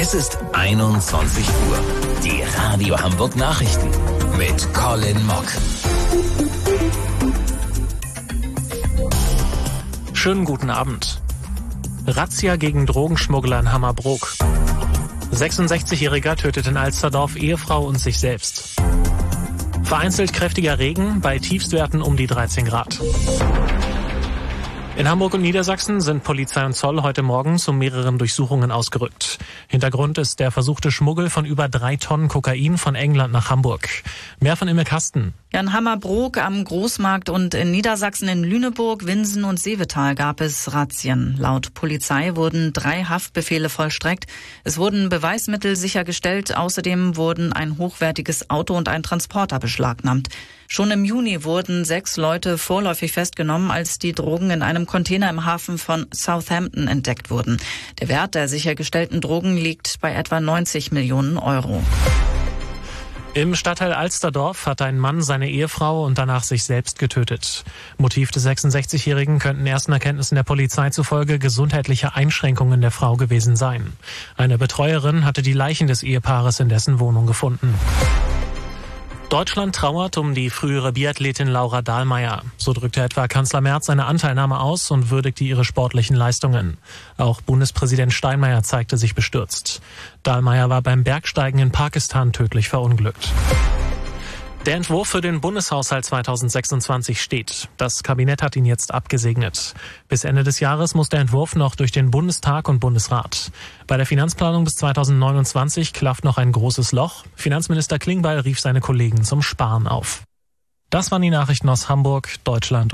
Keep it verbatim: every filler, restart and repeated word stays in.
Es ist einundzwanzig Uhr. Die Radio Hamburg Nachrichten mit Colin Mock. Schönen guten Abend. Razzia gegen Drogenschmuggler in Hammerbrook. sechsundsechzigjähriger tötet in Alsterdorf Ehefrau und sich selbst. Vereinzelt kräftiger Regen bei Tiefstwerten um die dreizehn Grad. In Hamburg und Niedersachsen sind Polizei und Zoll heute Morgen zu mehreren Durchsuchungen ausgerückt. Hintergrund ist der versuchte Schmuggel von über drei Tonnen Kokain von England nach Hamburg. Mehr von Imme Kasten. Ja, in Hammerbrook am Großmarkt und in Niedersachsen in Lüneburg, Winsen und Seevetal gab es Razzien. Laut Polizei wurden drei Haftbefehle vollstreckt. Es wurden Beweismittel sichergestellt. Außerdem wurden ein hochwertiges Auto und ein Transporter beschlagnahmt. Schon im Juni wurden sechs Leute vorläufig festgenommen, als die Drogen in einem Container im Hafen von Southampton entdeckt wurden. Der Wert der sichergestellten Drogen liegt bei etwa neunzig Millionen Euro. Im Stadtteil Alsterdorf hat ein Mann seine Ehefrau und danach sich selbst getötet. Motiv des sechsundsechzigjährigen könnten ersten Erkenntnissen der Polizei zufolge gesundheitliche Einschränkungen der Frau gewesen sein. Eine Betreuerin hatte die Leichen des Ehepaares in dessen Wohnung gefunden. Deutschland trauert um die frühere Biathletin Laura Dahlmeier. So drückte etwa Kanzler Merz seine Anteilnahme aus und würdigte ihre sportlichen Leistungen. Auch Bundespräsident Steinmeier zeigte sich bestürzt. Dahlmeier war beim Bergsteigen in Pakistan tödlich verunglückt. Der Entwurf für den Bundeshaushalt zweitausendsechsundzwanzig steht. Das Kabinett hat ihn jetzt abgesegnet. Bis Ende des Jahres muss der Entwurf noch durch den Bundestag und Bundesrat. Bei der Finanzplanung bis zweitausendneunundzwanzig klafft noch ein großes Loch. Finanzminister Klingbeil rief seine Kollegen zum Sparen auf. Das waren die Nachrichten aus Hamburg, Deutschland